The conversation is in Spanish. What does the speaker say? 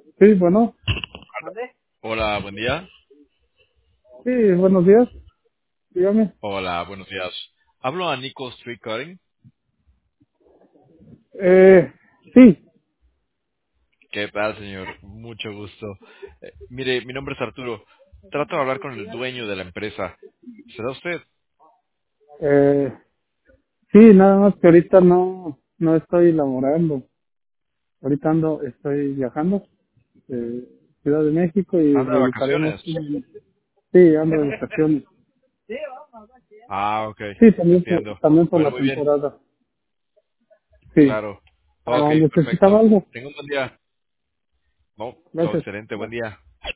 Sí, bueno, Hola, buen día. sí, buenos días, dígame. Hola, buenos días. Hablo a Nico Street Cutting. Sí, ¿Qué tal, señor? Mucho gusto. Mire, mi nombre es Arturo. Trato de hablar con el dueño de la empresa. ¿Será usted? eh, sí, nada más que ahorita no estoy laborando. Ahorita estoy viajando de Ciudad de México y Anda de regresaremos. vacaciones. Sí, ando de vacaciones. Ah, ok. Sí, también, Entiendo. también por Bueno, la muy bien. temporada. Sí. Claro. Ok, ¿Necesitaba perfecto. algo? Tengo un buen día. No, todo Gracias. excelente. Buen día.